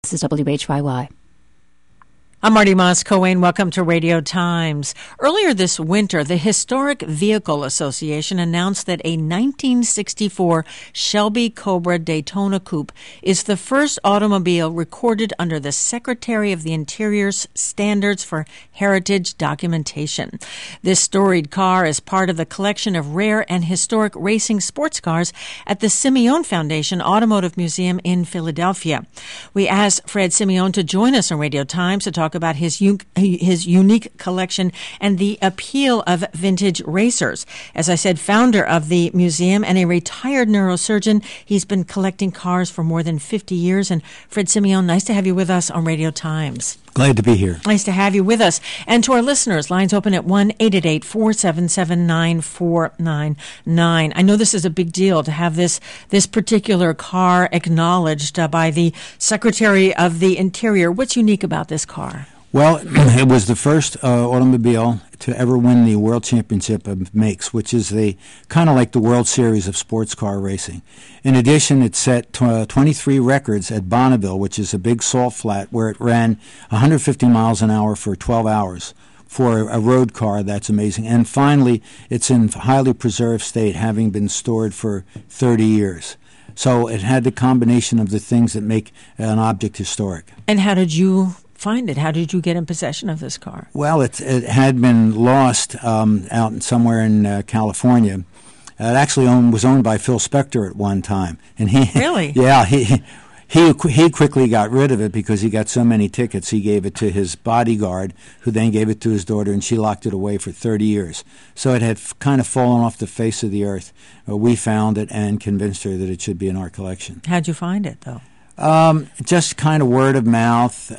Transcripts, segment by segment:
This is WHYY. I'm Marty Moss-Coane. Welcome to Radio Times. Earlier this winter, the Historic Vehicle Association announced that a 1964 Shelby Cobra Daytona Coupe is the first automobile recorded under the Secretary of the Interior's Standards for Heritage Documentation. This storied car is part of the collection of rare and historic racing sports cars at the Simeone Foundation Automotive Museum in Philadelphia. We asked Fred Simeone to join us on Radio Times to talk about his unique collection and the appeal of vintage racers. As I said, founder of the museum and a retired neurosurgeon, he's been collecting cars for more than 50 years. And Fred Simeone, nice to have you with us on Radio Times. Glad to be here. Nice to have you with us. And to our listeners, lines open at 1-888-477-9499. I know this is a big deal to have this particular car acknowledged by the Secretary of the Interior. What's unique about this car? Well, it was the first automobile to ever win the World Championship of Makes, which is kind of like the World Series of sports car racing. In addition, it set 23 records at Bonneville, which is a big salt flat where it ran 150 miles an hour for 12 hours. For a road car, that's amazing. And finally, it's in highly preserved state, having been stored for 30 years. So it had the combination of the things that make an object historic. And how did you find it? How did you get in possession of this car? Well, it had been lost out somewhere in California. It actually was owned by Phil Spector at one time, and he really, yeah, he quickly got rid of it because he got so many tickets. He gave it to his bodyguard, who then gave it to his daughter, and she locked it away for 30 years. So it had kind of fallen off the face of the earth. We found it and convinced her that it should be in our collection. How'd you find it, though? Just kind of word of mouth.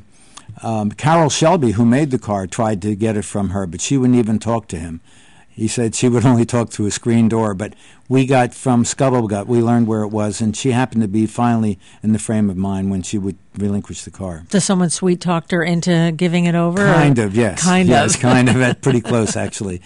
Carroll Shelby, who made the car, tried to get it from her, but she wouldn't even talk to him. He said she would only talk through a screen door, but we got from Scuttlebutt, we learned where it was, and she happened to be finally in the frame of mind when she would relinquish the car. Does someone sweet-talked her into giving it over? Kind of, yes. Kind of. Pretty close, actually.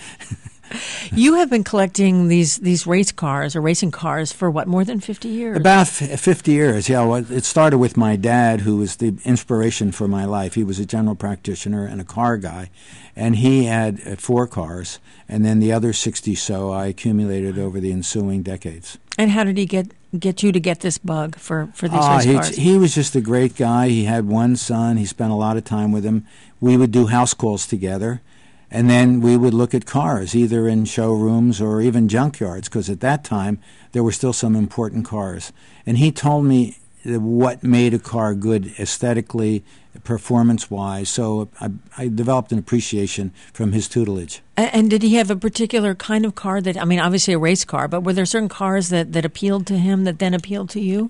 You have been collecting these race cars or racing cars for what, more than 50 years? About 50 years, yeah. Well, it started with my dad, who was the inspiration for my life. He was a general practitioner and a car guy, and he had 4 cars, and then the other 60 so I accumulated over the ensuing decades. And how did he get you to get this bug for these race cars? He was just a great guy. He had one son. He spent a lot of time with him. We would do house calls together. And then we would look at cars, either in showrooms or even junkyards, because at that time there were still some important cars. And he told me what made a car good aesthetically, performance-wise. So I developed an appreciation from his tutelage. And did he have a particular kind of car that, I mean, obviously a race car, but were there certain cars that appealed to him that then appealed to you?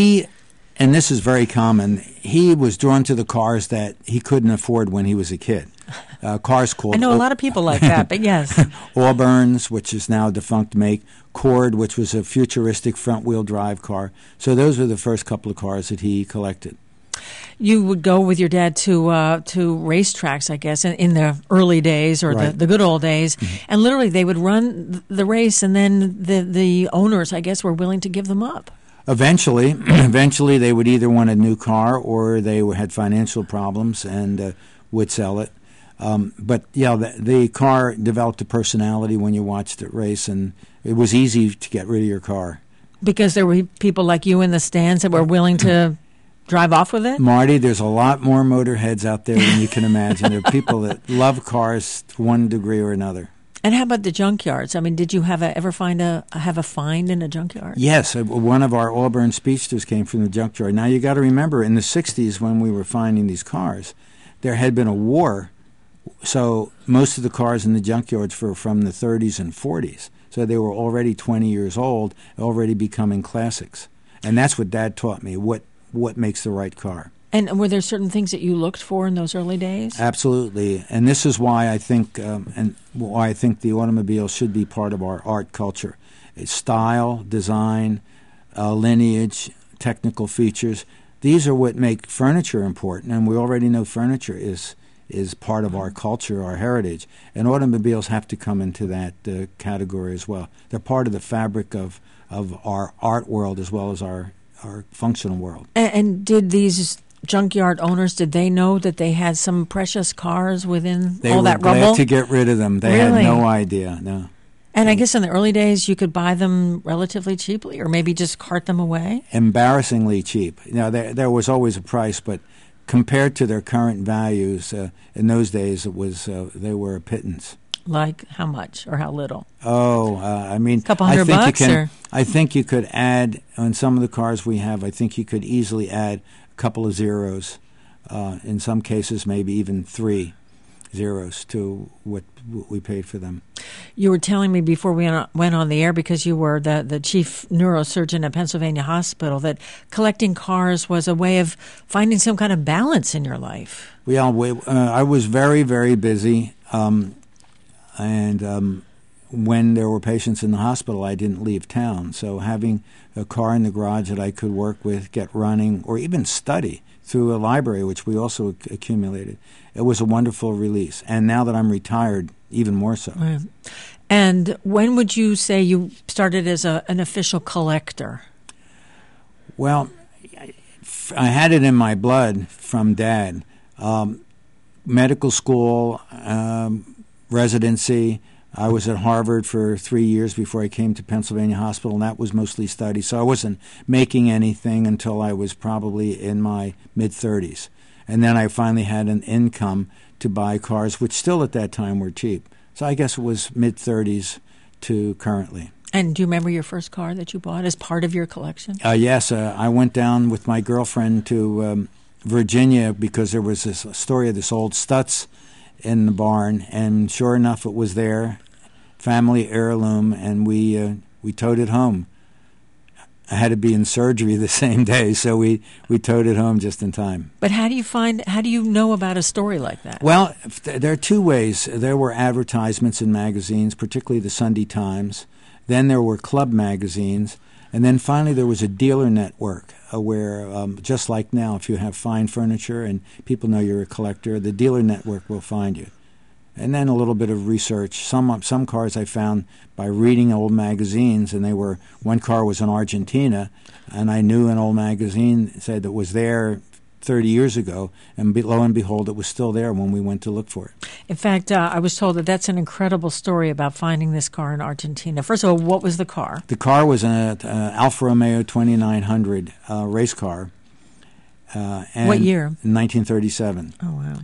And this is very common, he was drawn to the cars that he couldn't afford when he was a kid. Cars called... I know a lot of people like that, but yes. Auburns, which is now a defunct make. Cord, which was a futuristic front-wheel drive car. So those were the first couple of cars that he collected. You would go with your dad to racetracks, I guess, in the early days or right. the good old days, mm-hmm. and literally they would run the race, and then the owners, I guess, were willing to give them up. Eventually, they would either want a new car or they had financial problems and would sell it. But yeah, the car developed a personality when you watched it race, and it was easy to get rid of your car. Because there were people like you in the stands that were willing to drive off with it? Marty, there's a lot more motorheads out there than you can imagine. There are people that love cars to one degree or another. And how about the junkyards? I mean, did you ever find a find in a junkyard? Yes, one of our Auburn Speedsters came from the junkyard. Now, you got to remember, in the 60s when we were finding these cars, there had been a war, so most of the cars in the junkyards were from the 30s and 40s. So they were already 20 years old, already becoming classics. And that's what Dad taught me, what makes the right car. And were there certain things that you looked for in those early days? Absolutely, and this is why I think the automobile should be part of our art culture. It's style, design, lineage, technical features. These are what make furniture important, and we already know furniture is part of our culture, our heritage, and automobiles have to come into that category as well. They're part of the fabric of our art world as well as our functional world. And did these junkyard owners, did they know that they had some precious cars within They all were that glad rubble? to get rid of them. They Really? had no idea. No. And I guess in the early days you could buy them relatively cheaply, or maybe just cart them away? Embarrassingly cheap. Now, there was always a price, but compared to their current values, in those days it was they were a pittance. Like how much or how little? I mean, A couple $100 or? I think you could add on some of the cars we have. I think you could easily add a couple of zeros. In some cases, maybe even 3 zeros to what we paid for them. You were telling me before we went on the air, because you were the chief neurosurgeon at Pennsylvania Hospital, that collecting cars was a way of finding some kind of balance in your life. I was very, very busy, and when there were patients in the hospital, I didn't leave town. So having a car in the garage that I could work with, get running, or even study through a library, which we also accumulated, it was a wonderful release. And now that I'm retired, even more so. Right. And when would you say you started as an official collector? Well, I had it in my blood from Dad. Medical school, residency. I was at Harvard for 3 years before I came to Pennsylvania Hospital, and that was mostly study. So I wasn't making anything until I was probably in my mid-30s. And then I finally had an income to buy cars, which still at that time were cheap. So I guess it was mid-30s to currently. And do you remember your first car that you bought as part of your collection? Yes, I went down with my girlfriend to Virginia because there was this story of this old Stutz in the barn, and sure enough, it was there, family heirloom, and we towed it home. I had to be in surgery the same day, so we towed it home just in time. But how do you know about a story like that? Well, there are two ways. There were advertisements in magazines, particularly the Sunday Times. Then there were club magazines. And then finally there was a dealer network where, just like now, if you have fine furniture and people know you're a collector, the dealer network will find you. And then a little bit of research. Some cars I found by reading old magazines, and one car was in Argentina, and I knew an old magazine said it was there 30 years ago, and lo and behold, it was still there when we went to look for it. In fact, I was told that that's an incredible story about finding this car in Argentina. First of all, what was the car? The car was an Alfa Romeo 2900 race car. And what year? 1937. Oh, wow.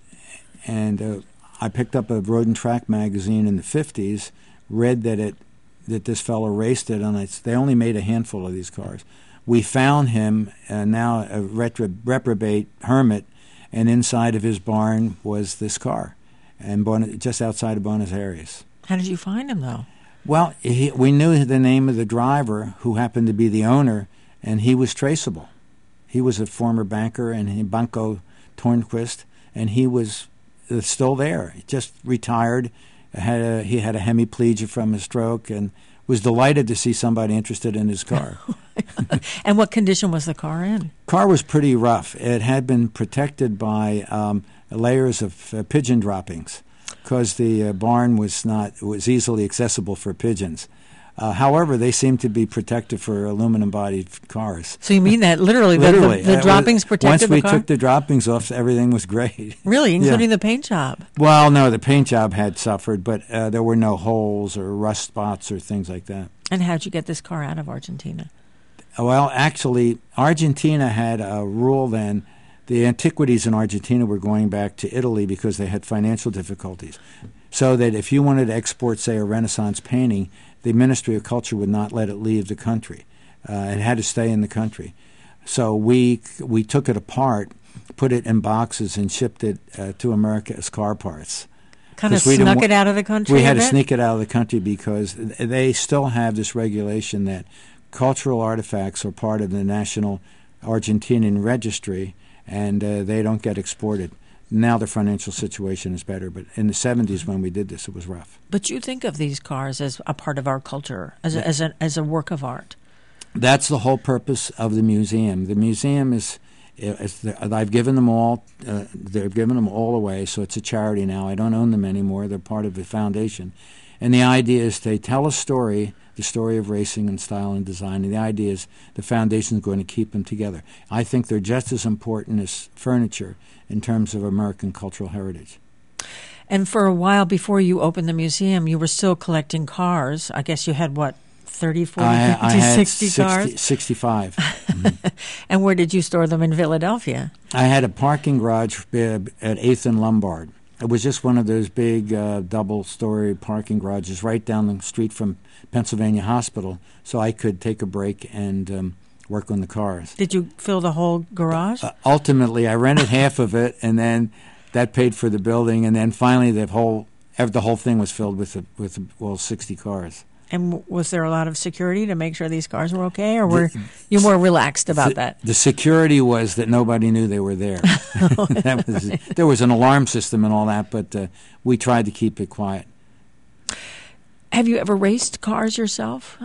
And I picked up a Road and Track magazine in the 50s, read that this fellow raced it, and they only made a handful of these cars. We found him, now a reprobate hermit, and inside of his barn was this car, and just outside of Buenos Aires. How did you find him, though? Well, we knew the name of the driver, who happened to be the owner, and he was traceable. He was a former banker, and Banco Tornquist, and he was still there. He just retired. He had a hemiplegia from a stroke, and was delighted to see somebody interested in his car. And what condition was the car in? Car was pretty rough. It had been protected by layers of pigeon droppings because the barn was easily accessible for pigeons. However, they seem to be protective for aluminum-bodied cars. So you mean that literally? Literally. The droppings protected the car? Once we took the droppings off, everything was great. Really? Including the paint job? Well, no, the paint job had suffered, but there were no holes or rust spots or things like that. And how'd you get this car out of Argentina? Well, actually, Argentina had a rule then. The antiquities in Argentina were going back to Italy because they had financial difficulties. So that if you wanted to export, say, a Renaissance painting, the Ministry of Culture would not let it leave the country. It had to stay in the country. So we took it apart, put it in boxes, and shipped it to America as car parts. Kind of snuck it out of the country? We had to sneak it out of the country because they still have this regulation that cultural artifacts are part of the National Argentinian Registry, and they don't get exported. Now the financial situation is better, but in the 70s when we did this, it was rough. But you think of these cars as a part of our culture, as a work of art. That's the whole purpose of the museum. The museum I've given them all. They've given them all away, so it's a charity now. I don't own them anymore. They're part of the foundation. And the idea is they tell a story the story of racing and style and design. And the idea is the foundation is going to keep them together. I think they're just as important as furniture in terms of American cultural heritage. And for a while before you opened the museum, you were still collecting cars. I guess you had, 30, 40, 50, 60 cars? 65. Mm-hmm. And where did you store them in Philadelphia? I had a parking garage at 8th and Lombard. It was just one of those big double-story parking garages right down the street from Pennsylvania Hospital, so I could take a break and work on the cars. Did you fill the whole garage? Ultimately, I rented half of it, and then that paid for the building, and then finally the whole thing was filled with 60 cars. And was there a lot of security to make sure these cars were okay, or were you more relaxed about that? The security was that nobody knew they were there. There was an alarm system and all that, but we tried to keep it quiet. Have you ever raced cars yourself?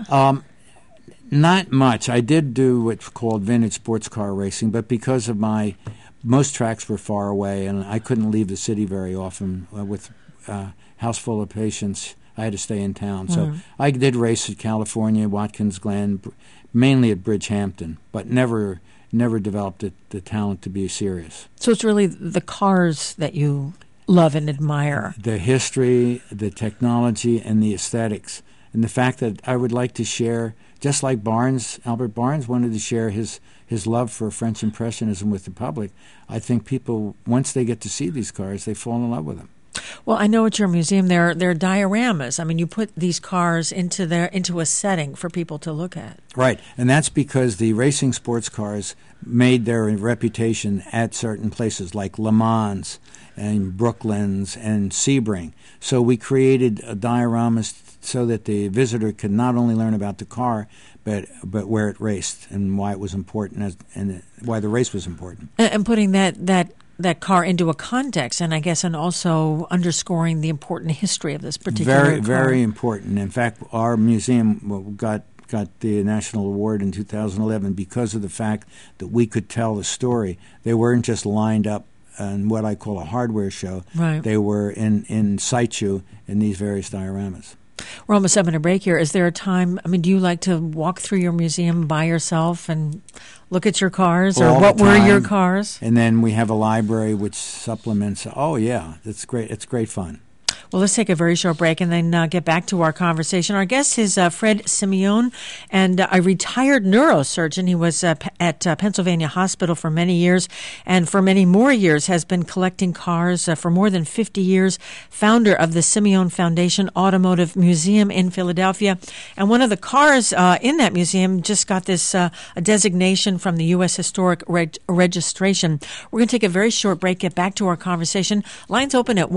Not much. I did do what's called vintage sports car racing, but because of most tracks were far away, and I couldn't leave the city very often with a house full of patients. I had to stay in town. So I did race at California, Watkins Glen, mainly at Bridgehampton, but never developed the talent to be serious. So it's really the cars that you love and admire. The history, the technology, and the aesthetics. And the fact that I would like to share, just like Albert Barnes wanted to share his love for French Impressionism with the public. I think people, once they get to see these cars, they fall in love with them. Well, I know at your museum there are dioramas. I mean, you put these cars into a setting for people to look at. Right, and that's because the racing sports cars made their reputation at certain places like Le Mans and Brooklands and Sebring. So we created dioramas so that the visitor could not only learn about the car, but where it raced and why it was important and why the race was important. And putting that car into a context, and I guess, and also underscoring the important history of this particular car. Very important. In fact, our museum got the national award in 2011 because of the fact that we could tell the story. They weren't just lined up in what I call a hardware show. Right. They were in situ in these various dioramas. We're almost having a break here. Is there a time, do you like to walk through your museum by yourself and look at your cars, or what were your cars? And then we have a library which supplements. Oh, yeah, it's great. It's great fun. Well, let's take a very short break and then get back to our conversation. Our guest is Fred Simeone, and a retired neurosurgeon. He was at Pennsylvania Hospital for many years, and for many more years has been collecting cars for more than 50 years, founder of the Simeone Foundation Automotive Museum in Philadelphia. And one of the cars in that museum just got this a designation from the U.S. Historic Registration. We're going to take a very short break, get back to our conversation. Lines open at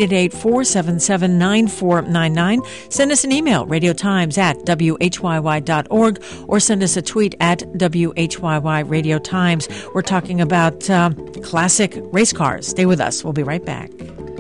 1-888-477-9499. Send us an email, radiotimes@whyy.org, or send us a tweet at WHYY Radio Times. We're talking about classic race cars. Stay with us. We'll be right back.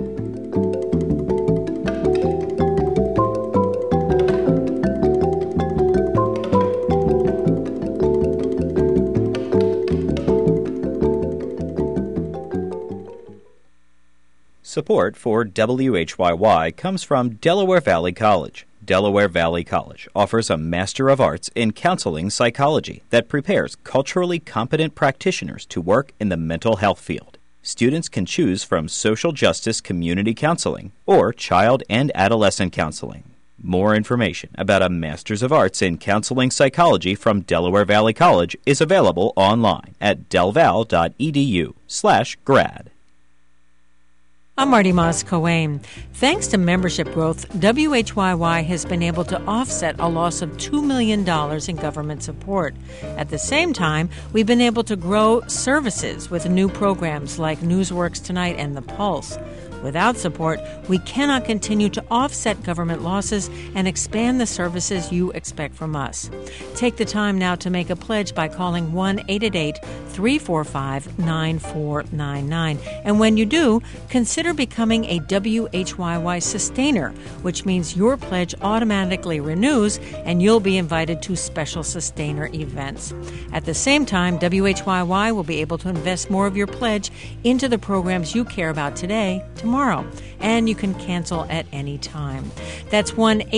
Support for WHYY comes from Delaware Valley College. Delaware Valley College offers a Master of Arts in Counseling Psychology that prepares culturally competent practitioners to work in the mental health field. Students can choose from social justice community counseling or child and adolescent counseling. More information about a Master's of Arts in Counseling Psychology from Delaware Valley College is available online at delval.edu/grad. I'm Marty Moss-Coane. Thanks to membership growth, WHYY has been able to offset a loss of $2 million in government support. At the same time, we've been able to grow services with new programs like Newsworks Tonight and The Pulse. Without support, we cannot continue to offset government losses and expand the services you expect from us. Take the time now to make a pledge by calling 1-888-345-9499. And when you do, consider consider becoming a WHYY sustainer, which means your pledge automatically renews and you'll be invited to special sustainer events. At the same time, WHYY will be able to invest more of your pledge into the programs you care about today, tomorrow, and you can cancel at any time. That's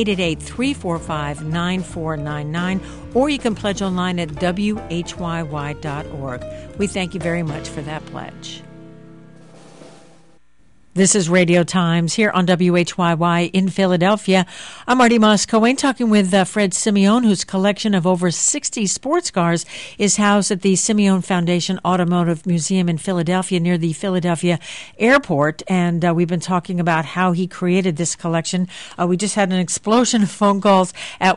1-888-345-9499, or you can pledge online at WHYY.org. We thank you very much for that pledge. This is Radio Times here on WHYY in Philadelphia. I'm Marty Moss-Cohen talking with Fred Simeone, whose collection of over 60 sports cars is housed at the Simeone Foundation Automotive Museum in Philadelphia near the Philadelphia Airport. And we've been talking about how he created this collection. We just had an explosion of phone calls at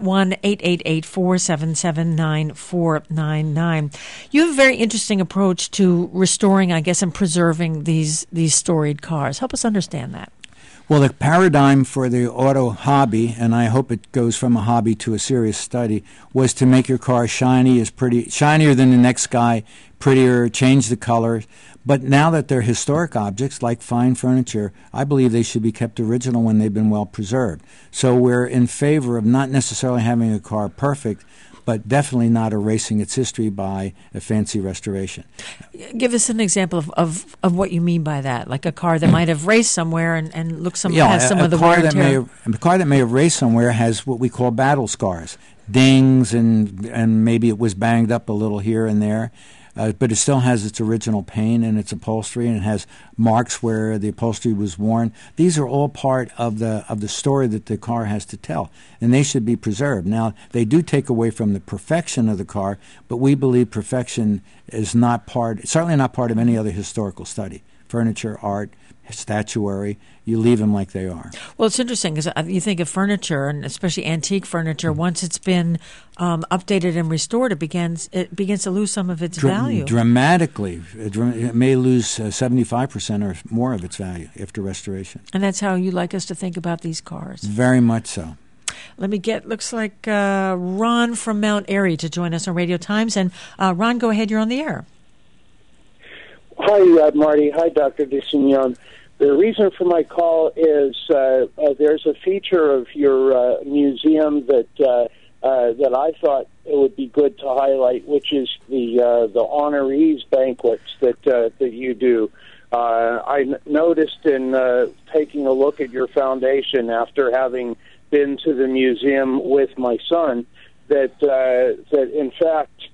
1-888-477-9499. You have a very interesting approach to restoring, I guess, and preserving these storied cars. Help us understand that. Well, the paradigm for the auto hobby, and I hope it goes from a hobby to a serious study, was to make your car shinier than the next guy, prettier, change the color. But now that they're historic objects, like fine furniture, I believe they should be kept original when they've been well preserved. So we're in favor of not necessarily having a car perfect, but definitely not erasing its history by a fancy restoration. Give us an example of what you mean by that, like a car that might have raced somewhere and has some of the wear and tear. A car that may have raced somewhere has what we call battle scars, dings, and maybe it was banged up a little here and there. But it still has its original paint and its upholstery, and it has marks where the upholstery was worn. These are all part of the story that the car has to tell, and they should be preserved. Now, they do take away from the perfection of the car, but we believe perfection is certainly not part of any other historical study. Furniture, art, statuary, you leave them like they are. Well, it's interesting because you think of furniture, and especially antique furniture, once it's been updated and restored, it begins to lose some of its value. Dramatically. It may lose 75% or more of its value after restoration. And that's how you like us to think about these cars. Very much so. Looks like Ron from Mount Airy to join us on Radio Times. And Ron, go ahead, you're on the air. Hi, Marty. Hi, Dr. DeSimeone. The reason for my call is there's a feature of your museum that I thought it would be good to highlight, which is the honorees banquets that you do. I noticed in taking a look at your foundation after having been to the museum with my son that in fact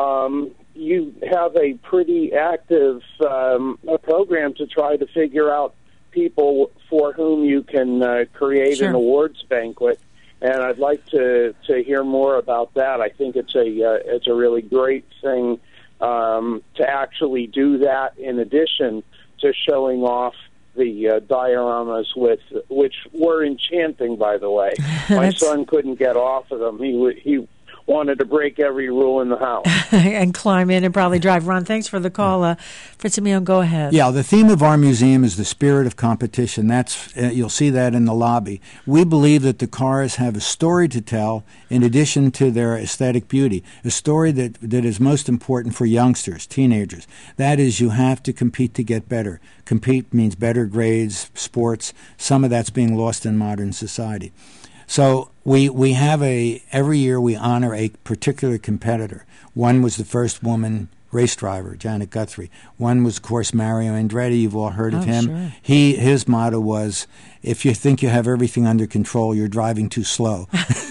you have a pretty active program to try to figure out people for whom you can create an awards banquet, and I'd like to hear more about that. I think it's a really great thing to actually do that in addition to showing off the dioramas which were enchanting, by the way. My son couldn't get off of them. He wanted to break every rule in the house. And climb in and probably drive. Ron, thanks for the call. Fred Simeone, go ahead. Yeah, the theme of our museum is the spirit of competition. That's you'll see that in the lobby. We believe that the cars have a story to tell in addition to their aesthetic beauty, a story that is most important for youngsters, teenagers. That is, you have to compete to get better. Compete means better grades, sports. Some of that's being lost in modern society. So we have every year we honor a particular competitor. One was the first woman race driver, Janet Guthrie. One was, of course, Mario Andretti. You've all heard of him. Sure. His motto was, if you think you have everything under control, you're driving too slow.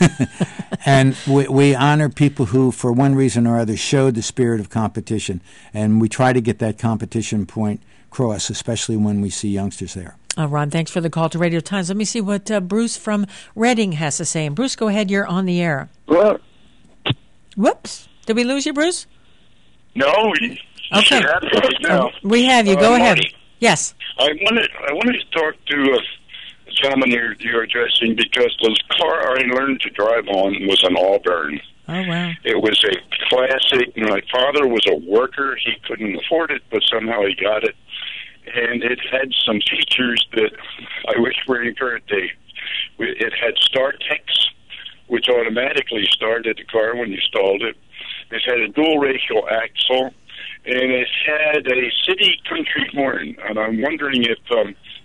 And we honor people who, for one reason or other, showed the spirit of competition. And we try to get that competition point across, especially when we see youngsters there. Ron, thanks for the call to Radio Times. Let me see what Bruce from Reading has to say. And Bruce, go ahead. You're on the air. Well, whoops. Did we lose you, Bruce? No. Okay. Now. We have you. Go ahead. Marty, Yes. I wanted to talk to the gentleman you're addressing because the car I learned to drive on was an Auburn. Oh, wow. It was a classic. My father was a worker. He couldn't afford it, but somehow he got it. And it had some features that I wish were in current day. It had StarTex, which automatically started the car when you stalled it. It had a dual radial axle, and it had a city country horn. And I'm wondering if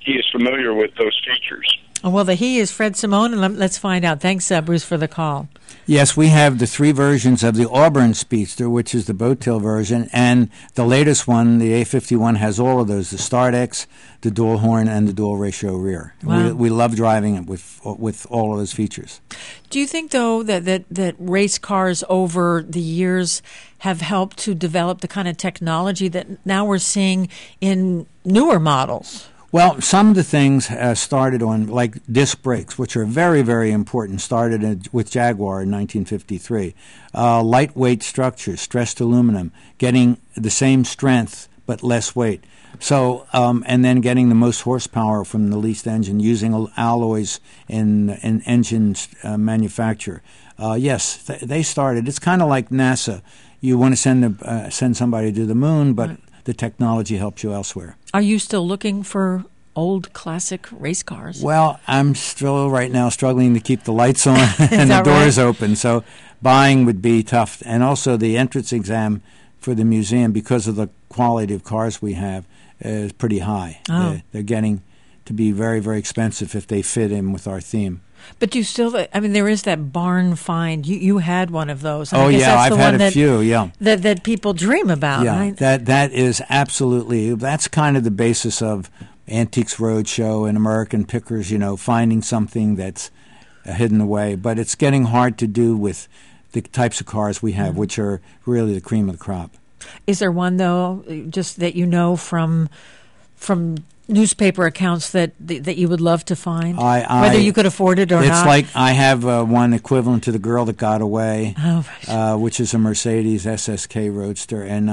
he is familiar with those features. Well, the he is Fred Simone, and let's find out. Thanks, Bruce, for the call. Yes, we have the three versions of the Auburn Speedster, which is the boat tail version, and the latest one, the A51, has all of those, the Start-X, the dual horn, and the dual ratio rear. Wow. We love driving it with all of those features. Do you think, though, that race cars over the years have helped to develop the kind of technology that now we're seeing in newer models? Well, some of the things started on, like disc brakes, which are very, very important, started with Jaguar in 1953. Lightweight structures, stressed aluminum, getting the same strength but less weight. So, and then getting the most horsepower from the least engine, using alloys in engine manufacture. Yes, they started. It's kind of like NASA. You want to send somebody to the moon, but the technology helps you elsewhere. Are you still looking for old classic race cars? Well, I'm still right now struggling to keep the lights on and the doors open, so buying would be tough. And also the entrance exam for the museum, because of the quality of cars we have, is pretty high. Oh. They're getting to be very, very expensive if they fit in with our theme. But you still, I mean, there is that barn find. You had one of those. And I've had a few, yeah. That people dream about, yeah, right? That is absolutely, that's kind of the basis of Antiques Roadshow and American Pickers, finding something that's hidden away. But it's getting hard to do with the types of cars we have, which are really the cream of the crop. Is there one, though, just that from newspaper accounts that you would love to find, whether you could afford it or not? It's like I have one equivalent to the Girl That Got Away, which is a Mercedes SSK Roadster, and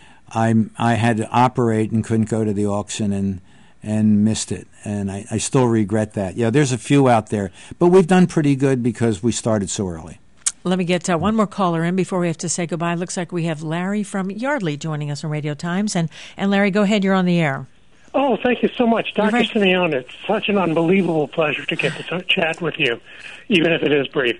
I had to operate and couldn't go to the auction and missed it, and I still regret that. Yeah, there's a few out there, but we've done pretty good because we started so early. Let me get one more caller in before we have to say goodbye. Looks like we have Larry from Yardley joining us on Radio Times, and Larry, go ahead, you're on the air. Oh, thank you so much, Dr. Simeone. It's such an unbelievable pleasure to get to chat with you, even if it is brief.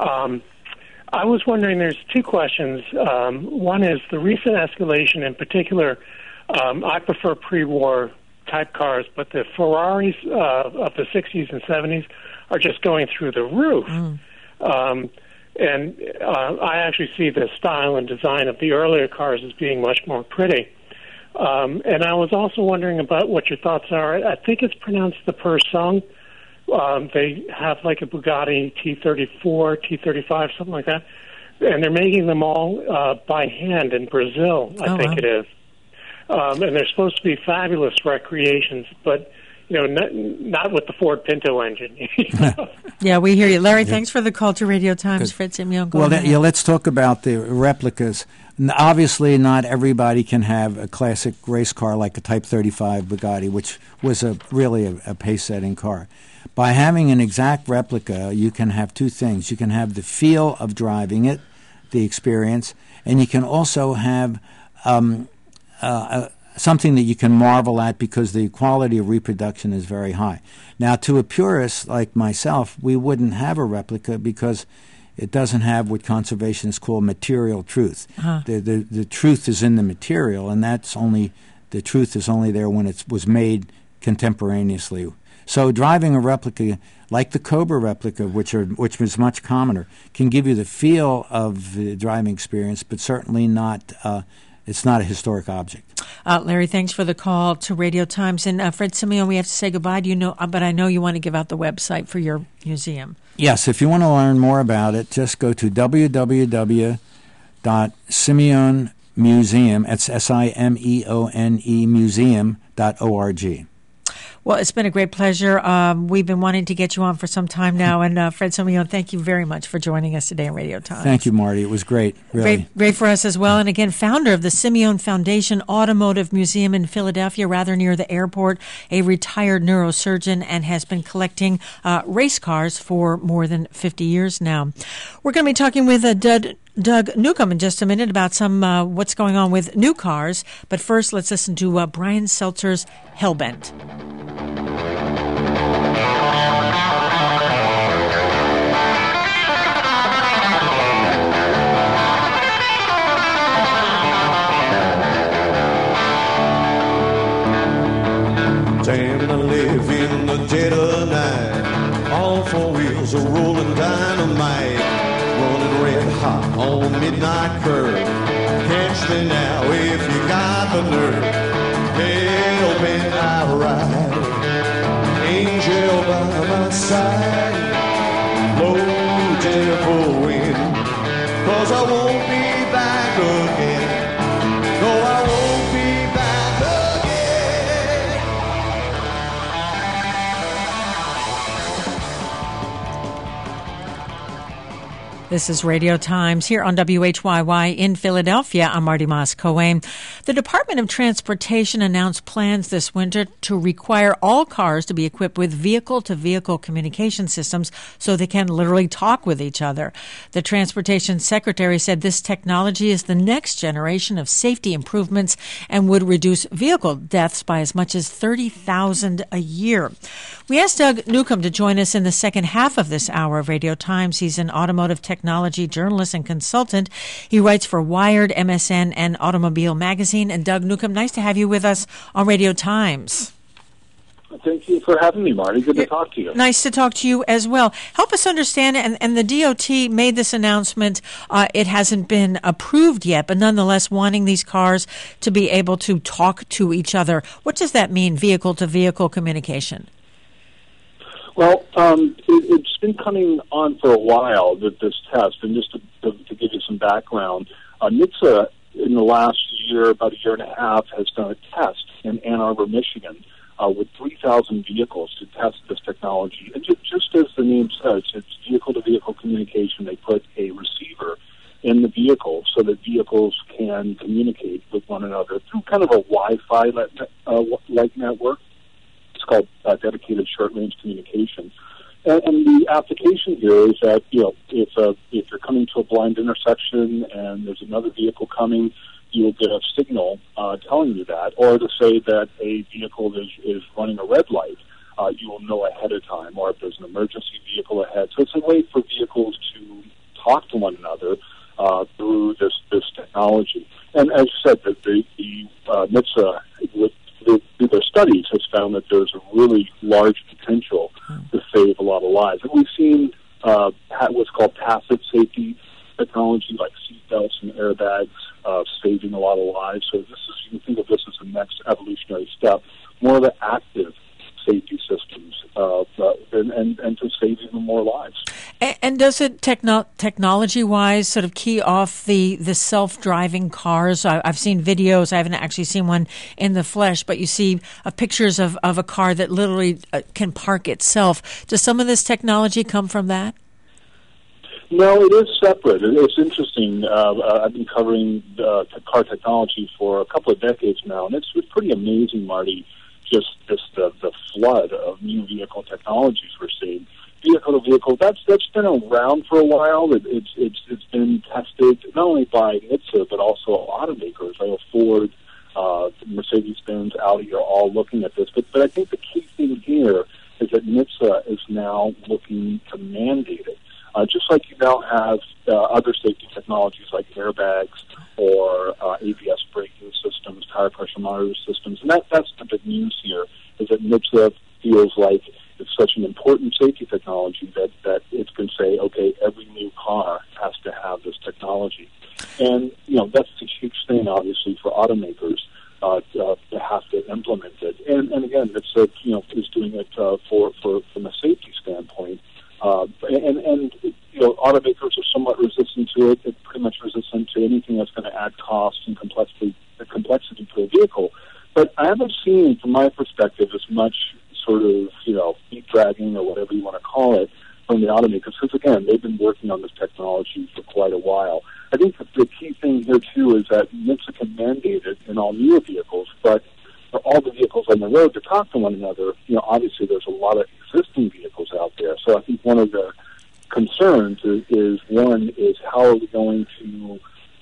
I was wondering, there's two questions. One is the recent escalation in particular. I prefer pre-war type cars, but the Ferraris of the 60s and 70s are just going through the roof. And I actually see the style and design of the earlier cars as being much more pretty. And I was also wondering about what your thoughts are. I think it's pronounced the Persong. They have like a Bugatti T34, T35, something like that. And they're making them all by hand in Brazil, I think it is. And they're supposed to be fabulous recreations, but not with the Ford Pinto engine. Yeah, we hear you. Larry, thanks for the call to Radio Times. Fred Simeone, go ahead. Let's talk about the replicas. Obviously, not everybody can have a classic race car like a Type 35 Bugatti, which was really a pace-setting car. By having an exact replica, you can have two things. You can have the feel of driving it, the experience, and you can also have something that you can marvel at because the quality of reproduction is very high. Now, to a purist like myself, we wouldn't have a replica because it doesn't have what conservationists call material truth. The truth is in the material, and the truth is only there when it was made contemporaneously. So driving a replica like the Cobra replica, which was much commoner, can give you the feel of the driving experience, but certainly not. It's not a historic object. Larry, thanks for the call to Radio Times. And Fred Simeone, we have to say goodbye. But I know you want to give out the website for your museum. Yes, if you want to learn more about it, just go to www.simeonemuseum, that's SIMEONE museum.org. Well, it's been a great pleasure. We've been wanting to get you on for some time now. And Fred Simeone, thank you very much for joining us today on Radio Times. Thank you, Marty. It was great, really. Great for us as well. And again, founder of the Simeone Foundation Automotive Museum in Philadelphia, rather near the airport, a retired neurosurgeon, and has been collecting race cars for more than 50 years now. We're going to be talking with Doug Newcomb in just a minute about some what's going on with new cars. But first, let's listen to Brian Seltzer's Hellbent. Damn, I live in the dead of night. All four wheels are rolling dynamite. Running red hot on the midnight curve. Catch me now if you got the nerve. Hell bent I ride. Angel by my side. Low tempo wind. 'Cause I won't be back again. No, I won't be back again. This is Radio Times here on WHYY in Philadelphia. I'm Marty Moss-Coane. The Department of Transportation announced plans this winter to require all cars to be equipped with vehicle-to-vehicle communication systems so they can literally talk with each other. The Transportation Secretary said this technology is the next generation of safety improvements and would reduce vehicle deaths by as much as 30,000 a year. We asked Doug Newcomb to join us in the second half of this hour of Radio Times. He's an automotive technology journalist and consultant. He writes for Wired, MSN, and Automobile Magazine. And Doug Newcomb, nice to have you with us on Radio Times. Thank you for having me, Marty. Good to talk to you. Nice to talk to you as well. Help us understand, and the DOT made this announcement. It hasn't been approved yet, but nonetheless wanting these cars to be able to talk to each other. What does that mean, vehicle-to-vehicle communication? Well, it's been coming on for a while, this test, and just to give you some background, NHTSA in the last year, about a year and a half, has done a test in Ann Arbor, Michigan, with 3,000 vehicles to test this technology. And just as the name says, it's vehicle-to-vehicle communication. They put a receiver in the vehicle so that vehicles can communicate with one another through kind of a Wi-Fi-like network. It's called dedicated short-range communication. And the application here is that, if you're coming to a blind intersection and there's another vehicle coming, you will get a signal telling you that, or to say that a vehicle is running a red light, you will know ahead of time, or if there's an emergency vehicle ahead. So it's a way for vehicles to talk to one another through this technology. And as you said, the NHTSA, through their studies, has found that there's a really large potential to save a lot of lives. And we've seen what's called passive safety technology, like seatbelts and airbags, saving a lot of lives. So you can think of this as the next evolutionary step, more of the active safety systems, and to save even more lives. And does it technology-wise sort of key off the self-driving cars? I've seen videos. I haven't actually seen one in the flesh, but you see pictures of a car that literally can park itself. Does some of this technology come from that? No, it is separate. It's interesting. I've been covering car technology for a couple of decades now, and it's pretty amazing, Marty, just the flood of new vehicle technologies we're seeing. Vehicle-to-vehicle, that's been around for a while. It's been tested not only by NHTSA, but also automakers. Ford, Mercedes-Benz, Audi are all looking at this. But I think the key thing here is that NHTSA is now looking to mandate it. Just like you now have other safety technologies like airbags or ABS braking systems, tire pressure monitor systems. And that's the big news here, is that NHTSA feels like it's such an important safety technology that it can say, okay, every new car has to have this technology. And, that's a huge thing, obviously, for automakers to have to implement it. And again, NHTSA, is doing it from a safety standpoint. And automakers are somewhat resistant to it. They're pretty much resistant to anything that's going to add cost and complexity to a vehicle. But I haven't seen, from my perspective, as much sort of, feet dragging or whatever you want to call it from the automakers. Because, again, they've been working on this technology for quite a while. I think the key thing here, too, is that NHTSA can mandate it in all newer vehicles, but for all the vehicles on the road to talk to one another, obviously there's a lot of existing vehicles out there. So I think one of the concerns is how are we going to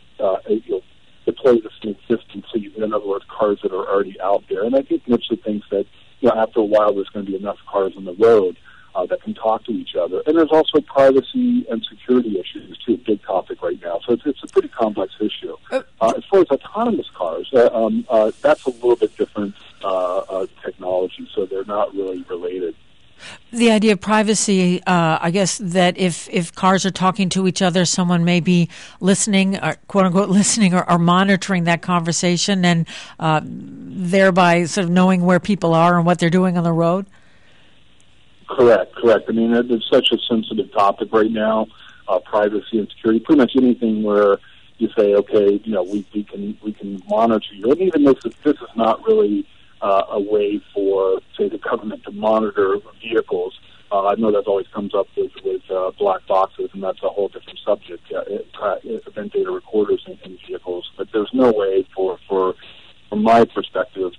deploy this in existing fleet? In other words, cars that are already out there. And I think NHTSA thinks that after a while there's going to be enough cars on the road that can talk to each other. And there's also privacy and security issues, too, a big topic right now. So it's a pretty complex issue. As far as autonomous cars, that's a little bit different technology. technology, so they're not really related. The idea of privacy, I guess that if cars are talking to each other, someone may be listening, or quote unquote listening, or monitoring that conversation, and thereby sort of knowing where people are and what they're doing on the road. Correct. I mean, it's such a sensitive topic right now, privacy and security. Pretty much anything where you say, okay, we can monitor you, and even this is not really a way for, say, the government to monitor vehicles. I know that always comes up with black boxes, and that's a whole different subject. Event data recorders in vehicles, but there's no way from my perspective,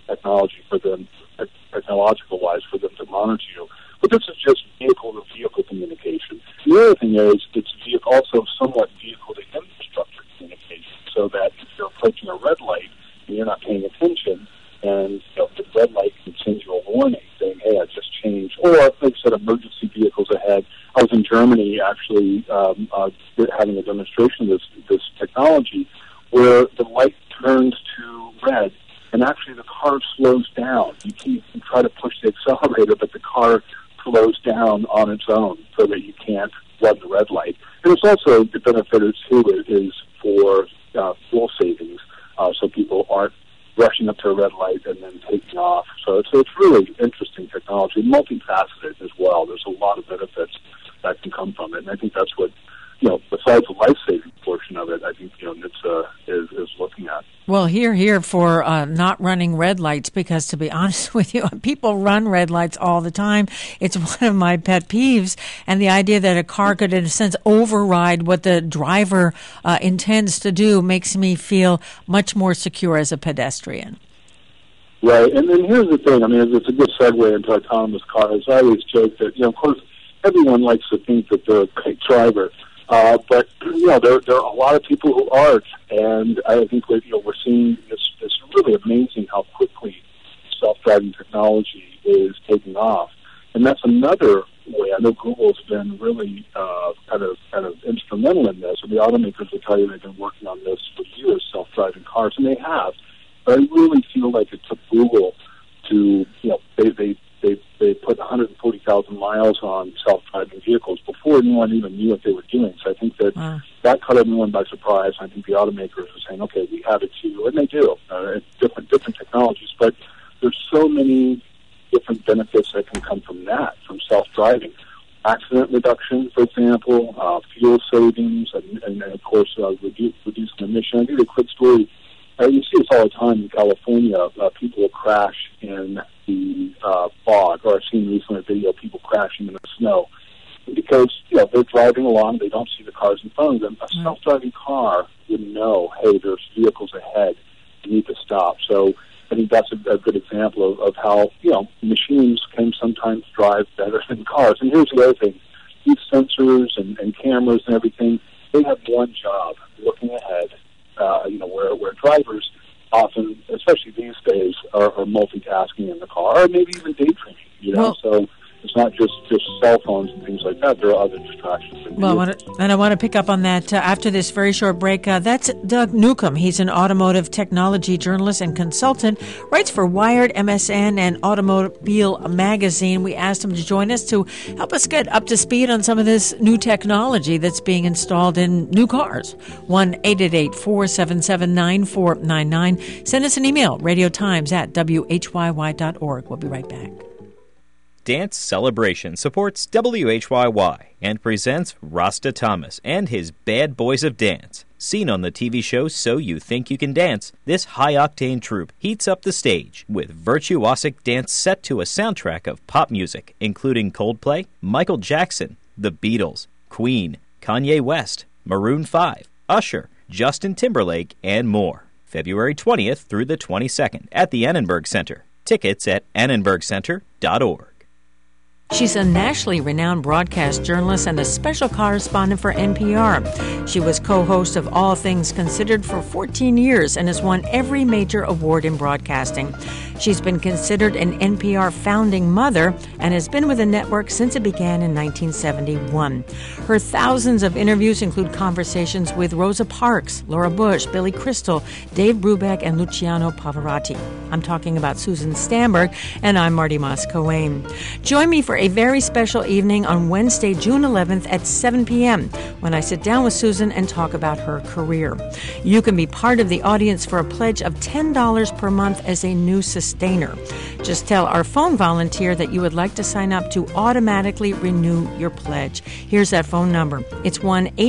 technological-wise, for them to monitor you. But this is just vehicle-to-vehicle communication. The other thing is it's also somewhat vehicle-to-infrastructure communication, so that if you're approaching a red light and you're not paying attention, and the red light can send you a warning saying, hey, I just changed. Or like I said, emergency vehicles ahead. I was in Germany actually having a demonstration of this technology where the light turns to red and actually the car slows down. You try to push the accelerator, but the car slows down on its own so that you can't run the red light. And it's also, the benefit is for fuel savings, so people aren't rushing up to a red light and then taking off. So it's really interesting technology, multifaceted as well. There's a lot of benefits that can come from it, and I think that's what, besides the life-saving portion of it, I think NHTSA is looking at. Well, here for not running red lights, because to be honest with you, people run red lights all the time. It's one of my pet peeves, and the idea that a car could, in a sense, override what the driver intends to do makes me feel much more secure as a pedestrian. Right, and then here's the thing. I mean, it's a good segue into autonomous cars. I always joke that, of course, everyone likes to think that they're a great driver. But there are a lot of people who aren't, and I think we're seeing this really amazing how quickly self-driving technology is taking off, and that's another way. I know Google's been really kind of instrumental in this, and the automakers will tell you they've been working on this for years, self-driving cars, and they have. But I really feel like it took Google to they put 140,000 miles on self-driving vehicles before anyone even knew what they were doing. So I think that caught everyone by surprise. I think the automakers are saying, okay, we have it too, and they do. Different technologies, but there's so many different benefits that can come from that, from self-driving. Accident reduction, for example, fuel savings, and of course, reducing emissions. I'll give you a quick story. You see this all the time in California. People will crash in the fog, or I've seen recently a video of people crashing in the snow. Because, they're driving along, they don't see the cars in front of them. A self-driving car would know, hey, there's vehicles ahead, you need to stop. So I think that's a good example of how, machines can sometimes drive better than cars. And here's the other thing. These sensors and cameras and everything, they have one job, looking ahead. Where drivers often, especially these days, are multitasking in the car, or maybe even daydreaming, so it's not just cell phones and things like that. There are other distractions. Well, I want to pick up on that after this very short break. That's Doug Newcomb. He's an automotive technology journalist and consultant, writes for Wired, MSN, and Automobile Magazine. We asked him to join us to help us get up to speed on some of this new technology that's being installed in new cars. 1-888-477-9499. Send us an email, radiotimes@whyy.org. We'll be right back. Dance Celebration supports WHYY and presents Rasta Thomas and his Bad Boys of Dance. Seen on the TV show So You Think You Can Dance, this high-octane troupe heats up the stage with virtuosic dance set to a soundtrack of pop music, including Coldplay, Michael Jackson, The Beatles, Queen, Kanye West, Maroon 5, Usher, Justin Timberlake, and more. February 20th through the 22nd at the Annenberg Center. Tickets at annenbergcenter.org. She's a nationally renowned broadcast journalist and a special correspondent for NPR. She was co-host of All Things Considered for 14 years and has won every major award in broadcasting. She's been considered an NPR founding mother and has been with the network since it began in 1971. Her thousands of interviews include conversations with Rosa Parks, Laura Bush, Billy Crystal, Dave Brubeck, and Luciano Pavarotti. I'm talking about Susan Stamberg, and I'm Marty Moss-Coane. Join me for a very special evening on Wednesday, June 11th at 7 p.m. when I sit down with Susan and talk about her career. You can be part of the audience for a pledge of $10 per month as a new sustainer. Just tell our phone volunteer that you would like to sign up to automatically renew your pledge. Here's that phone number. It's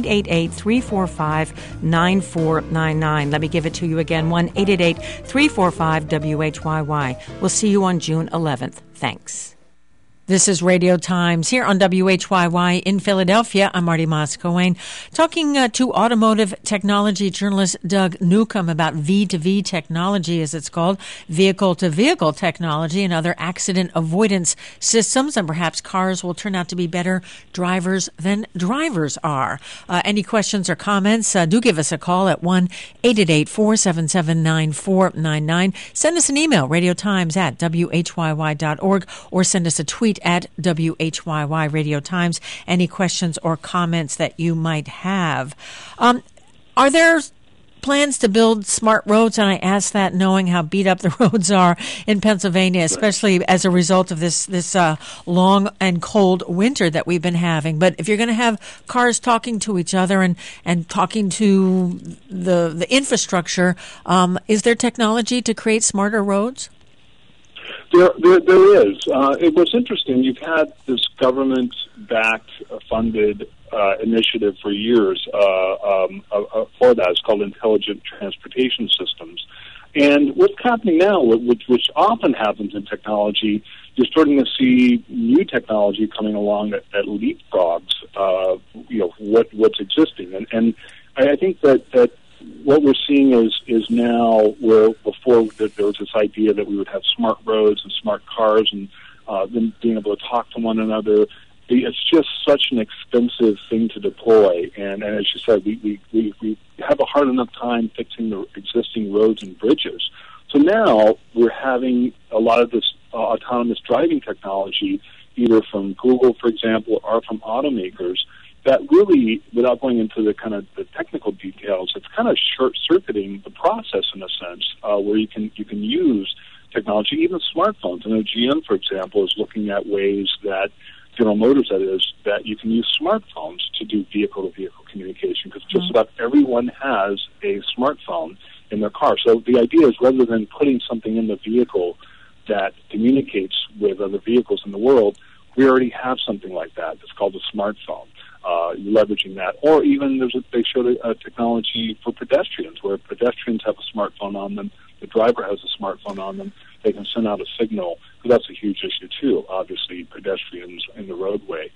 1-888-345-9499. Let me give it to you again, 1-888-345-WHYY. We'll see you on June 11th. Thanks. This is Radio Times here on WHYY in Philadelphia. I'm Marty Moss-Coane, talking to automotive technology journalist Doug Newcomb about V2V technology, as it's called, vehicle-to-vehicle technology and other accident avoidance systems, and perhaps cars will turn out to be better drivers than drivers are. Any questions or comments, do give us a call at 1-888-477-9499. Send us an email, radiotimes@whyy.org, or send us a tweet at WHYY Radio Times, any questions or comments that you might have. Are there plans to build smart roads? And I ask that knowing how beat up the roads are in Pennsylvania, especially as a result of this long and cold winter that we've been having. But if you're going to have cars talking to each other and talking to the infrastructure, is there technology to create smarter roads? There is. It was interesting. You've had this government-backed, funded initiative for years for that. It's called Intelligent Transportation Systems. And what's happening now, which often happens in technology, you're starting to see new technology coming along that leapfrogs, what's existing. And I think that what we're seeing is now where before there was this idea that we would have smart roads and smart cars and them being able to talk to one another. It's just such an expensive thing to deploy, and as you said, we have a hard enough time fixing the existing roads and bridges. So now we're having a lot of this autonomous driving technology, either from Google, for example, or from automakers, that really, without going into the kind of the technical details, it's kind of short-circuiting the process in a sense, where you can use technology, even smartphones. I know GM, for example, is looking at ways that General Motors, that is, that you can use smartphones to do vehicle-to-vehicle communication, because just about everyone has a smartphone in their car. So the idea is, rather than putting something in the vehicle that communicates with other vehicles in the world, we already have something like that. It's called a smartphone. Leveraging that, or even they showed a technology for pedestrians, where pedestrians have a smartphone on them, the driver has a smartphone on them, they can send out a signal. So that's a huge issue too. Obviously, pedestrians in the roadway.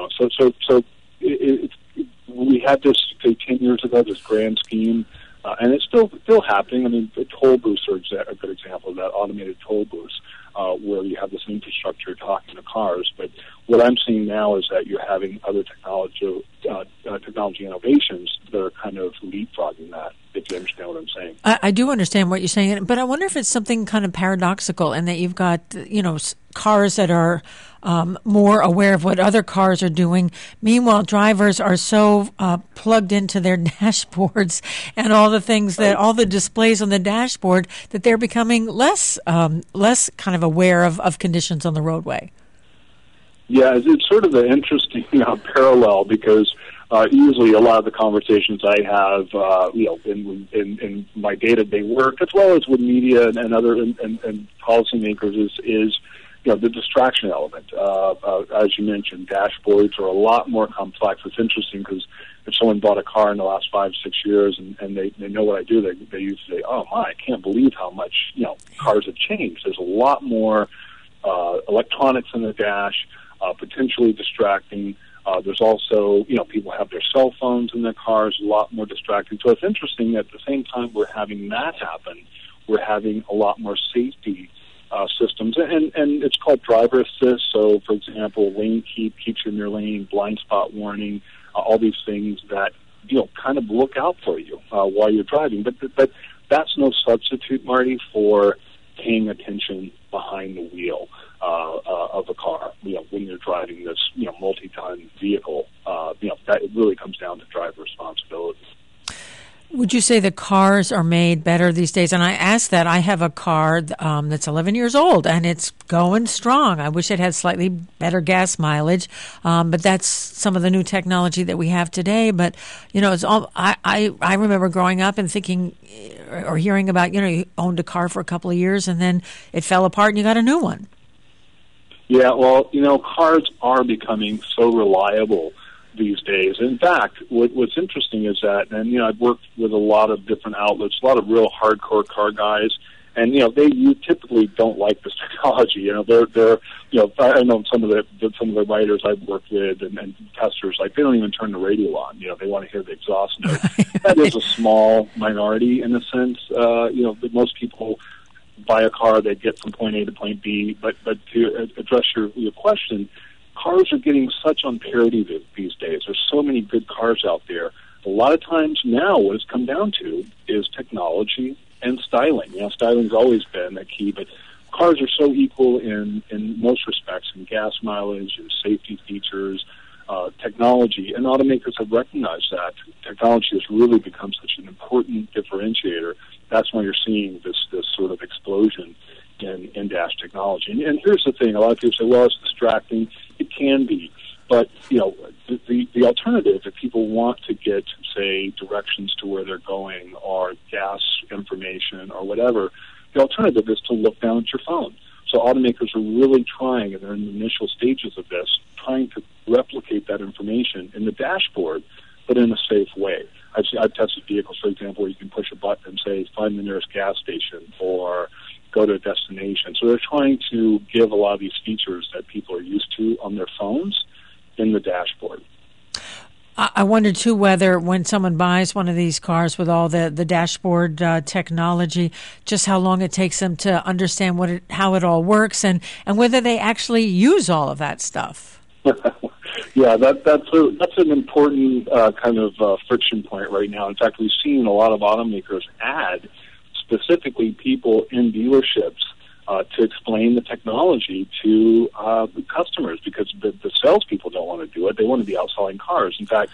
We had this 10 years ago, this grand scheme, and it's still happening. I mean, the toll booths are a good example of that, automated toll booths, where you have this infrastructure talking to cars. But what I'm seeing now is that you're having other technology innovations that are kind of leapfrogging that, if you understand what I'm saying. I do understand what you're saying, but I wonder if it's something kind of paradoxical in that you've got, cars that are more aware of what other cars are doing. Meanwhile, drivers are so plugged into their dashboards and all the things all the displays on the dashboard, that they're becoming less kind of aware of conditions on the roadway. Yeah, it's sort of an interesting parallel, because usually a lot of the conversations I have, in my day-to-day work, as well as with media and other and policymakers, is the distraction element. As you mentioned, dashboards are a lot more complex. It's interesting because if someone bought a car in the last 5-6 years and they know what I do, they usually say, "Oh my, I can't believe how much cars have changed." There's a lot more electronics in the dash, potentially distracting. There's also, people have their cell phones in their cars, a lot more distracting. So it's interesting that at the same time we're having that happen, we're having a lot more safety systems, and it's called driver assist. So, for example, lane keeps you in your lane, blind spot warning, all these things that kind of look out for you while you're driving. But that's no substitute, Marty, for paying attention behind the wheel of a car. When you're driving this multi-ton vehicle, that it really comes down to driver responsibility. Would you say the cars are made better these days? And I ask that. I have a car that's 11 years old, and it's going strong. I wish it had slightly better gas mileage, but that's some of the new technology that we have today. But, it's all. I remember growing up and thinking or hearing about, you owned a car for a couple of years, and then it fell apart, and you got a new one. Yeah, well, cars are becoming so reliable these days. In fact, what's interesting is that, and I've worked with a lot of different outlets, a lot of real hardcore car guys, and you typically don't like this technology. They're I know some of the writers I've worked with and testers, like, they don't even turn the radio on. They want to hear the exhaust note. That is a small minority in a sense. But most people buy a car, they get from point A to point B. But to address your question, cars are getting such on parity these days. There's so many good cars out there. A lot of times now what it's come down to is technology and styling. Styling's always been a key, but cars are so equal in most respects, in gas mileage and safety features, technology, and automakers have recognized that. Technology has really become such an important differentiator. That's why you're seeing this sort of explosion in in-dash technology. And here's the thing. A lot of people say, well, it's distracting. It can be. But, the alternative, if people want to get, say, directions to where they're going or gas information or whatever, the alternative is to look down at your phone. So automakers are really trying, and they're in the initial stages of this, trying to replicate that information in the dashboard, but in a safe way. I've tested vehicles, for example, where you can push a button and say, find the nearest gas station or go to a destination. So they're trying to give a lot of these features that people are used to on their phones in the dashboard. I wonder, too, whether when someone buys one of these cars with all the dashboard technology, just how long it takes them to understand how it all works and whether they actually use all of that stuff. Yeah, that's an important kind of friction point right now. In fact, we've seen a lot of automakers add specifically people in dealerships to explain the technology to the customers, because the salespeople don't want to do it. They want to be out selling cars. In fact,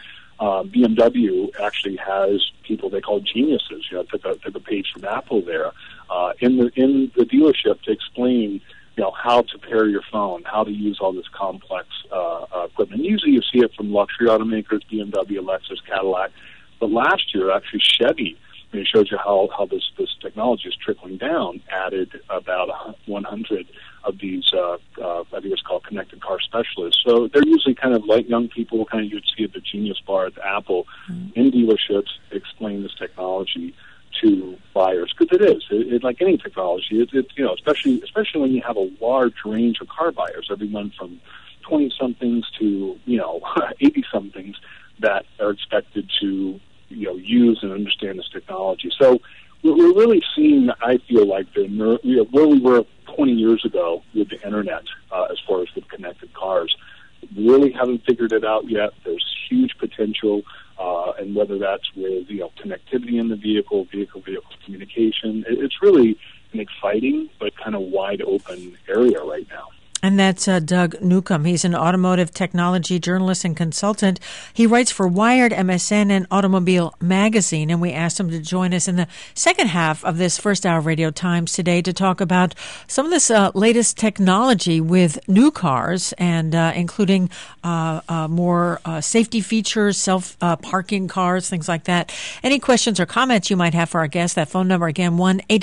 BMW actually has people they call geniuses. Took a page from Apple there in the dealership to explain how to pair your phone, how to use all this complex equipment. Usually you see it from luxury automakers, BMW, Lexus, Cadillac. But last year, actually, Chevy, and it shows you how this technology is trickling down, added about 100 of these, I think it's called connected car specialists. So they're usually kind of like young people, kind of you'd see at the Genius Bar at Apple, in dealerships, explain this technology to buyers, because it is like any technology. It's especially when you have a large range of car buyers, everyone from 20-somethings to 80-somethings that are expected to use and understand this technology. So we're really seeing, I feel like, where we were 20 years ago with the internet, as far as with connected cars. We really haven't figured it out yet. There's huge potential, and whether that's with connectivity in the vehicle communication, it's really an exciting but kind of wide open area right now. And that's Doug Newcomb. He's an automotive technology journalist and consultant. He writes for Wired, MSN, and Automobile Magazine, and we asked him to join us in the second half of this first hour of Radio Times today to talk about some of this latest technology with new cars, and including more safety features, self-parking cars, things like that. Any questions or comments you might have for our guest, that phone number again,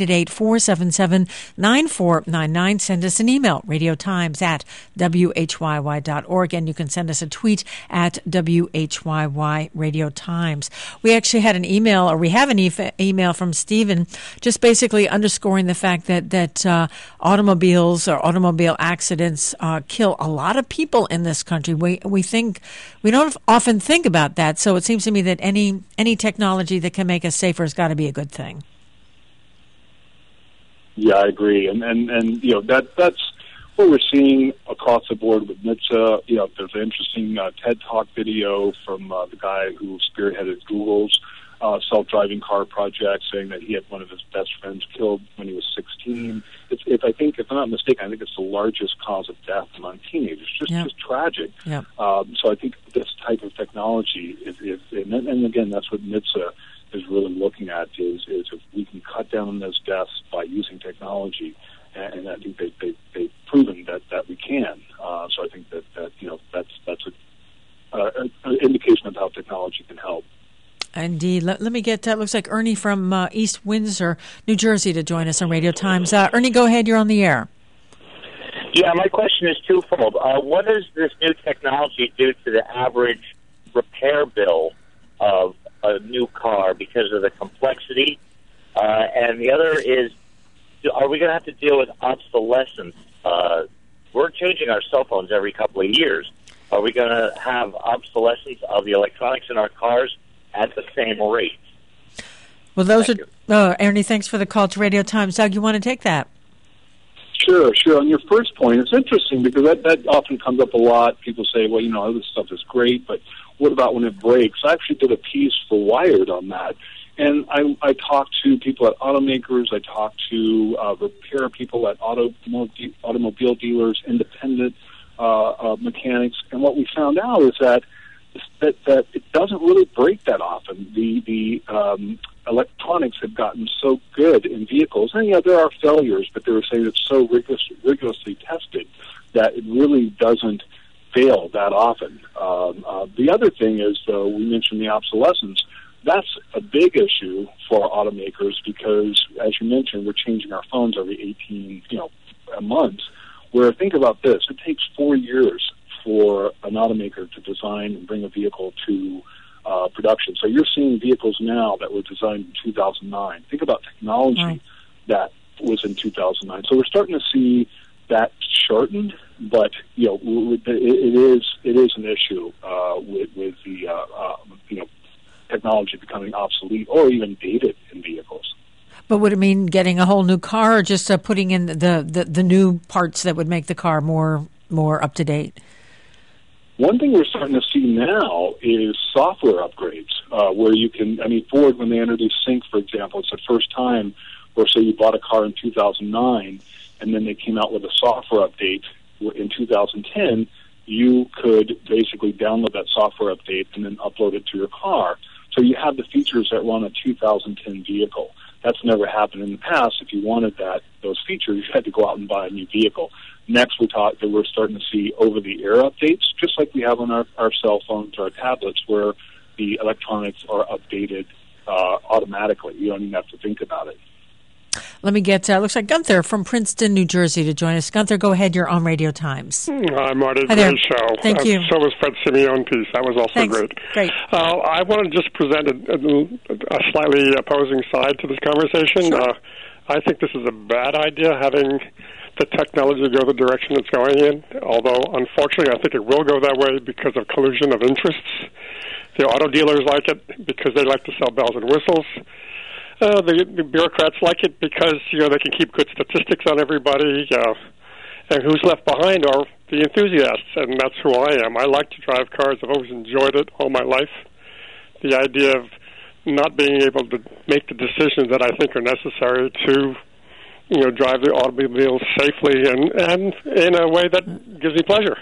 1-888-477-9499. Send us an email, radiotimes at WHYY.org, and you can send us a tweet at WHYY Radio Times. We actually had an email, or we have an email from Stephen, just basically underscoring the fact that automobiles or automobile accidents kill a lot of people in this country. We don't often think about that, so it seems to me that any technology that can make us safer has got to be a good thing. Yeah, I agree, and that's what we're seeing across the board with NHTSA. There's an interesting TED Talk video from the guy who spearheaded Google's self-driving car project, saying that he had one of his best friends killed when he was 16. If I'm not mistaken, I think it's the largest cause of death among teenagers. Just tragic. Yeah. So I think this type of technology and again, that's what NHTSA is really looking at is if we can cut down on those deaths by using technology, and I think they've proven that we can. So I think that's an indication of how technology can help. Indeed. Let me get, looks like Ernie from East Windsor, New Jersey, to join us on Radio Times. Ernie, go ahead. You're on the air. Yeah, my question is twofold. What does this new technology do to the average repair bill of a new car because of the complexity? And the other is, are we going to have to deal with obsolescence? We're changing our cell phones every couple of years. Are we going to have obsolescence of the electronics in our cars at the same rate? Well, Ernie, thanks for the call to Radio Times. Doug, you want to take that? Sure. On your first point, it's interesting because that often comes up a lot. People say, well, this stuff is great, but what about when it breaks? I actually did a piece for Wired on that. And I talked to people at automakers. I talked to repair people at automobile dealers, independent mechanics. And what we found out is that it doesn't really break that often. The electronics have gotten so good in vehicles. And, there are failures, but they were saying it's so rigorously tested that it really doesn't fail that often. The other thing is, though, we mentioned the obsolescence. That's a big issue for automakers because, as you mentioned, we're changing our phones every 18 months. Where, think about this, it takes 4 years for an automaker to design and bring a vehicle to production. So you're seeing vehicles now that were designed in 2009. Think about technology that was in 2009. So we're starting to see that shortened, but it is an issue with the technology becoming obsolete or even dated in vehicles. But would it mean getting a whole new car, or just putting in the new parts that would make the car more up to date? One thing we're starting to see now is software upgrades, where you can, Ford, when they introduced Sync, for example, it's the first time where, say, you bought a car in 2009, and then they came out with a software update in 2010, you could basically download that software update and then upload it to your car. So you have the features that run a 2010 vehicle. That's never happened in the past. If you wanted those features, you had to go out and buy a new vehicle. Next, we're starting to see over-the-air updates, just like we have on our cell phones or our tablets, where the electronics are updated automatically. You don't even have to think about it. Let me get, looks like Gunther from Princeton, New Jersey, to join us. Gunther, go ahead. You're on Radio Times. Hi, Marty. Hi there. Great show. Thank you. So was Fred Simeone piece. That was also Thanks. great. I want to just present a slightly opposing side to this conversation. Sure. I think this is a bad idea, having the technology go the direction it's going in, although, unfortunately, I think it will go that way because of collusion of interests. The auto dealers like it because they like to sell bells and whistles. The bureaucrats like it because, they can keep good statistics on everybody. And who's left behind are the enthusiasts, and that's who I am. I like to drive cars. I've always enjoyed it all my life. The idea of not being able to make the decisions that I think are necessary to, drive the automobile safely and in a way that gives me pleasure.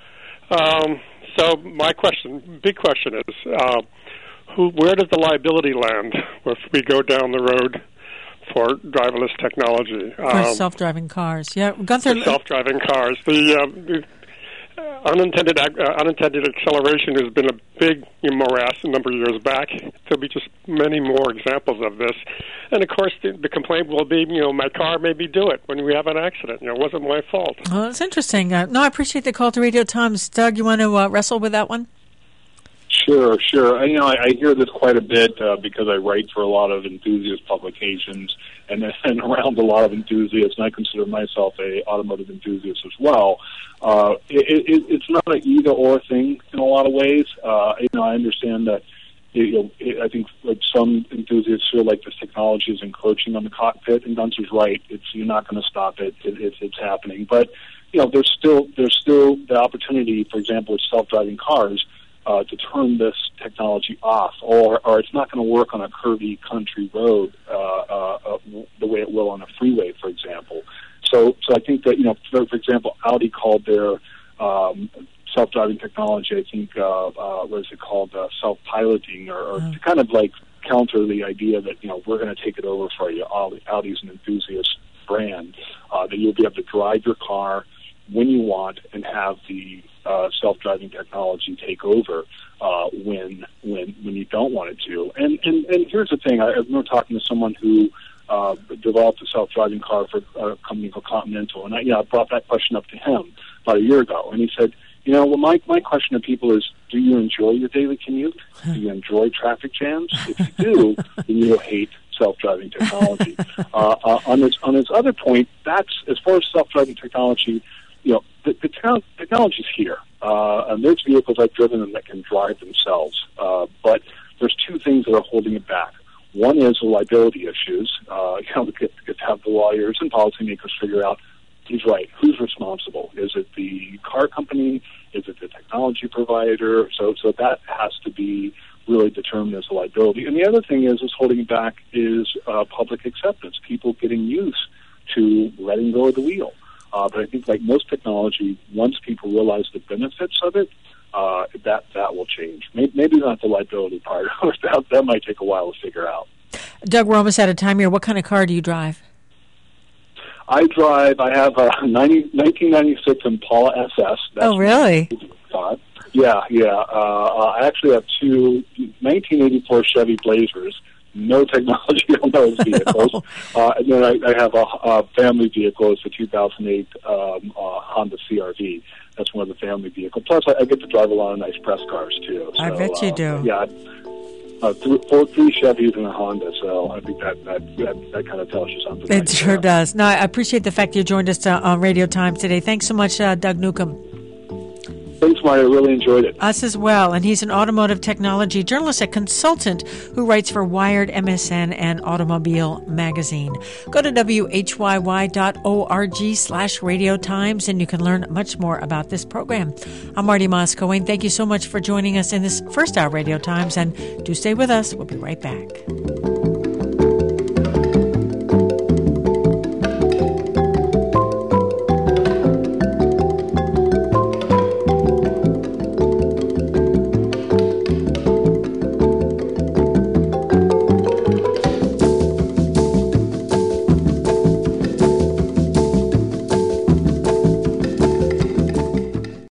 So my big question is, where does the liability land if we go down the road for driverless technology? For self-driving cars. Yeah, Gunther. Self-driving cars. The unintended acceleration has been a big morass a number of years back. There'll be just many more examples of this. And, of course, the complaint will be, my car made me do it when we have an accident. It wasn't my fault. Well, that's interesting. No, I appreciate the call to Radio Times. Doug, you want to wrestle with that one? Sure. I hear this quite a bit because I write for a lot of enthusiast publications and around a lot of enthusiasts, and I consider myself a automotive enthusiast as well. It's not an either-or thing in a lot of ways. I understand that I think like some enthusiasts feel like this technology is encroaching on the cockpit, and Gunter's right. You're not going to stop it. It's happening, but there's still the opportunity, for example, with self-driving cars, to turn this technology off, or it's not going to work on a curvy country road the way it will on a freeway, for example. So I think that for example, Audi called their self-driving technology, I think, what is it called, self-piloting, or to kind of like counter the idea that, we're going to take it over for you. Audi's an enthusiast brand, that you'll be able to drive your car when you want and have the self-driving technology take over when you don't want it to. And here's the thing, I remember talking to someone who developed a self-driving car for a company called Continental, and I brought that question up to him about a year ago, and he said, well, my question to people is, do you enjoy your daily commute? Do you enjoy traffic jams? If you do, then you'll hate self-driving technology. On this other point, that's, as far as self-driving technology, the technology's here. And there's vehicles I've driven them that can drive themselves. But there's two things that are holding it back. One is the liability issues. We get to have the lawyers and policymakers figure out who's right, who's responsible. Is it the car company? Is it the technology provider? So that has to be really determined as a liability. And the other thing is holding it back is public acceptance, people getting used to letting go of the wheel. But I think, like most technology, once people realize the benefits of it, that will change. Maybe not the liability part. That might take a while to figure out. Doug, we're almost out of time here. What kind of car do you drive? I have a 1996 Impala SS. Oh, really? Yeah. I actually have two 1984 Chevy Blazers. No technology on those vehicles. And then I have a family vehicle. It's a 2008 Honda CR-V. That's one of the family vehicles. Plus, I get to drive a lot of nice press cars, too. So, I bet you do. Yeah. Three Chevys and a Honda, so I think that kind of tells you something. It sure does. No, I appreciate the fact you joined us on Radio Times today. Thanks so much, Doug Newcomb. Thanks, Marty. I really enjoyed it. Us as well. And he's an automotive technology journalist and consultant who writes for Wired, MSN, and Automobile Magazine. Go to whyy.org/Radio Times, and you can learn much more about this program. I'm Marty Moss-Coane. Thank you so much for joining us in this first hour Radio Times, and do stay with us. We'll be right back.